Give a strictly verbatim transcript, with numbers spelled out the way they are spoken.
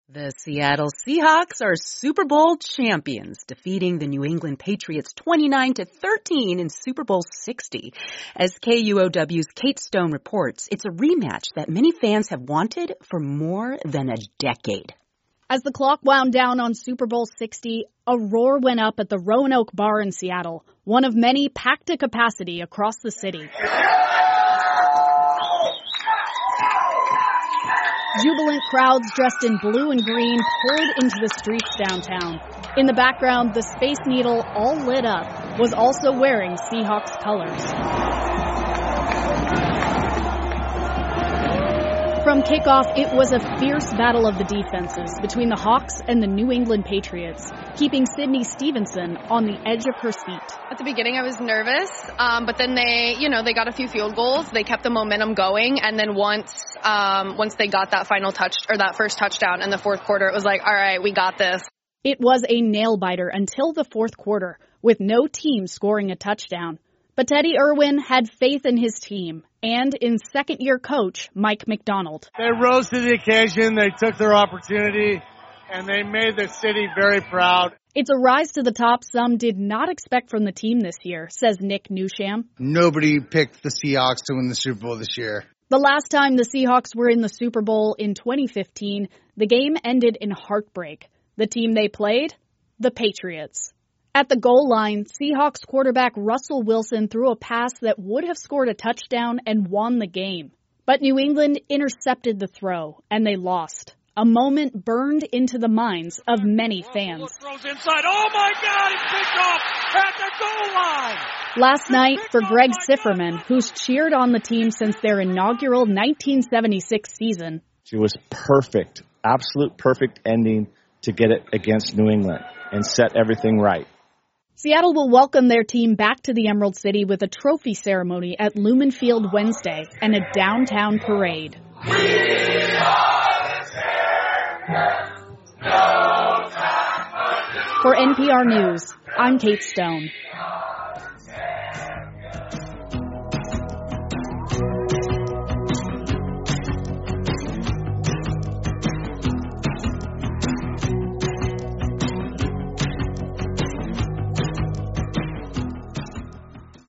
The Seattle Seahawks are Super Bowl champions, defeating the New England Patriots twenty-nine to thirteen in Super Bowl sixty. As K U O W's Kate Stone reports, it's a rematch that many fans have wanted for more than a decade. As the clock wound down on Super Bowl sixty, a roar went up at the Roanoke Bar in Seattle, one of many packed to capacity across the city. Jubilant crowds dressed in blue and green poured into the streets downtown. In the background, the Space Needle, all lit up, was also wearing Seahawks colors. From kickoff, it was a fierce battle of the defenses between the Hawks and the New England Patriots, keeping Sydney Stevenson on the edge of her seat. At the beginning, I was nervous, um, but then they, you know, they got a few field goals. They kept the momentum going, and then once, um, once they got that final touch or that first touchdown in the fourth quarter, it was like, all right, we got this. It was a nail biter until the fourth quarter, with no team scoring a touchdown. But Teddy Irwin had faith in his team and in second-year coach Mike Macdonald. They rose to the occasion, they took their opportunity, and they made the city very proud. It's a rise to the top some did not expect from the team this year, says Nick Newsham. Nobody picked the Seahawks to win the Super Bowl this year. The last time the Seahawks were in the Super Bowl in twenty fifteen, the game ended in heartbreak. The team they played? The Patriots. At the goal line, Seahawks quarterback Russell Wilson threw a pass that would have scored a touchdown and won the game. But New England intercepted the throw, and they lost. A moment burned into the minds of many fans. Throws inside. Oh, my God, it's picked off at the goal line. Last night, for Greg Sifferman, who's cheered on the team since their inaugural nineteen seventy-six season. It was perfect, absolute perfect ending to get it against New England and set everything right. Seattle will welcome their team back to the Emerald City with a trophy ceremony at Lumen Field Wednesday and a downtown parade. We are the champions. No time for N P R News, I'm Kate Stone.